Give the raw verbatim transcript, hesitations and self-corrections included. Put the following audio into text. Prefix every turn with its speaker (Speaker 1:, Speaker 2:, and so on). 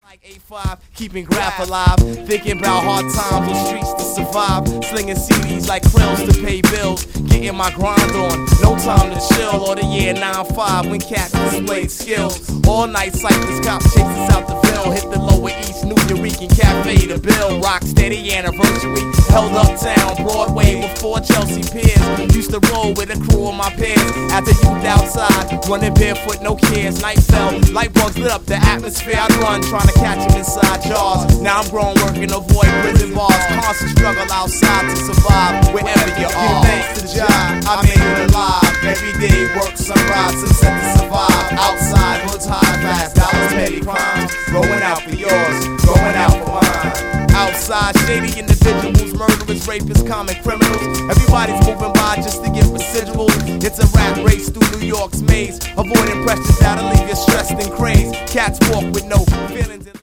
Speaker 1: Like eight five, keeping graph alive. Thinking about hard times on streets to survive. Slinging C Ds like krills to pay bills. Getting my grind on, no time to chill. Or the year nine five when cats displayed skills. All night cyclists, cops chase us out the Ville. Hit the Lower East New Eureka Cafe to Bill. Rock steady anniversary, held uptown Broadway before Chelsea Piers. Used to roll with a crew of my peers. At the youth outside, running barefoot, no cares. Night fell, light bugs lit up the atmosphere. I'd run trying to catch him inside jars. Now I'm grown working, avoid prison bars. Constant struggle outside to survive wherever you are. Thanks to the job, I made it alive. Every day work, sunrise, sunset to survive. Outside, hoods high, fast, dollars, petty crimes. Going out for yours, going out for mine. Outside, shady individuals, murderers, rapists, common criminals. Everybody's moving by just to get residuals. It's a rat race through New York's maze. Avoiding pressures that'll leave you stressed and crazed. Cats walk with no feelings.